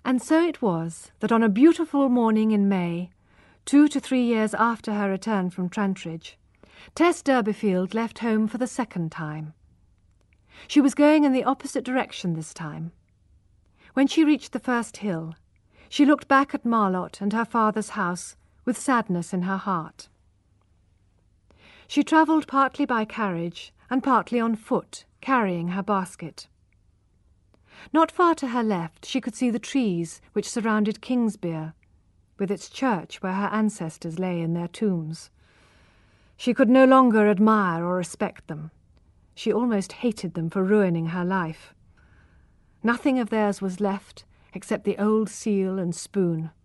And so it was that on a beautiful morning in May, 2 to 3 years after her return from Trantridge, Tess Durbeyfield left home for the second time. She was going in the opposite direction this time. When she reached the first hill, she looked back at Marlott and her father's house with sadness in her heart. She travelled partly by carriage and partly on foot, carrying her basket. Not far to her left she could see the trees which surrounded Kingsbere, with its church where her ancestors lay in their tombs. She could no longer admire or respect them. She almost hated them for ruining her life. Nothing of theirs was left except the old seal and spoon,